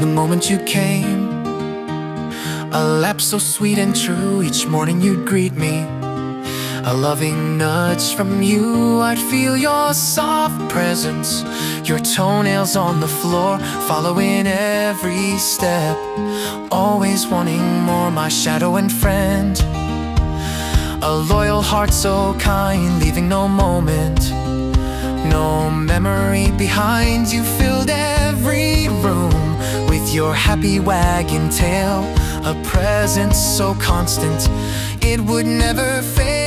the moment you came. A lap so sweet and true, each morning you'd greet me. A loving nudge from you, I'd feel your soft presence. Your toenails on the floor, following every step. Always wanting more, my shadow and friend. A loyal heart so kind, leaving no moment, no memory behind. You filled every room with your happy wagging tail. A presence so constant, it would never fail.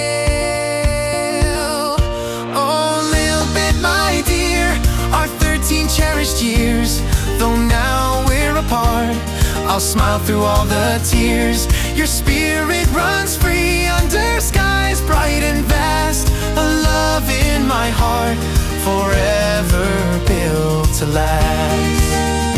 Our 13 cherished years, though now we're apart, I'll smile through all the tears. Your spirit runs free under skies bright and vast. A love in my heart, forever built to last.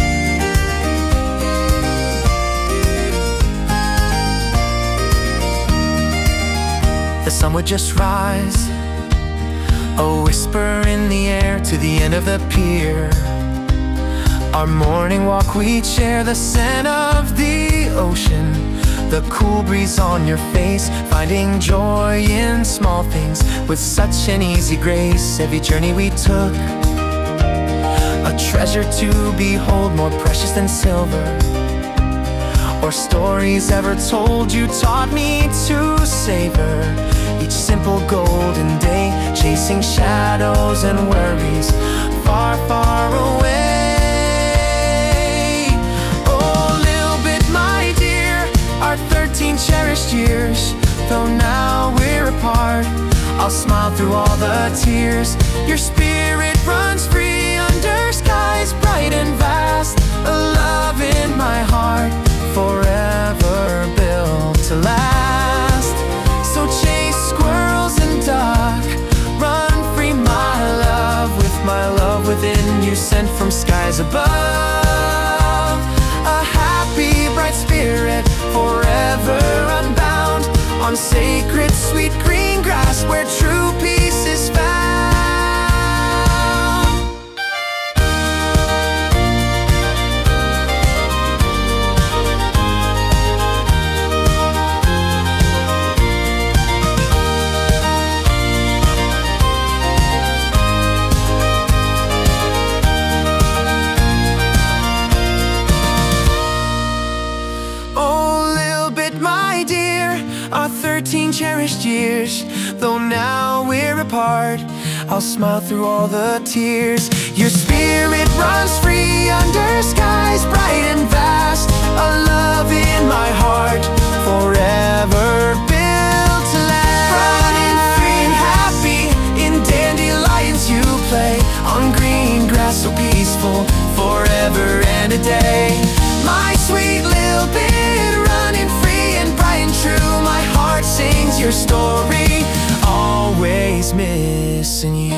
The sun would just rise, a whisper in the air to the end of the pier. Our morning walk we'd share, the scent of the ocean, the cool breeze on your face, finding joy in small things with such an easy grace. Every journey we took, a treasure to behold, more precious than silver or stories ever told. You taught me to savor each simple golden day, chasing shadows and worries far, far away. Oh, little bit, my dear, our 13 cherished years, though now we're apart, I'll smile through all the tears. Your spirit runs free under skies bright and vast. A love in my heart, forever built to last. So chase squirrels and duck, run free, my love, with my love within you, sent from skies above. A happy, bright spirit, forever unbound, on sacred, sweet green grass where true peace is found. Our 13 cherished years, though now we're apart, I'll smile through all the tears. Your spirit runs free under skies bright and vast. A love in my heart, forever built to last. Running free and happy, in dandelions you play, on green grass so peaceful, forever and a day. My sweet little bit, running free and bright and true, my heart sings your story, always missing you.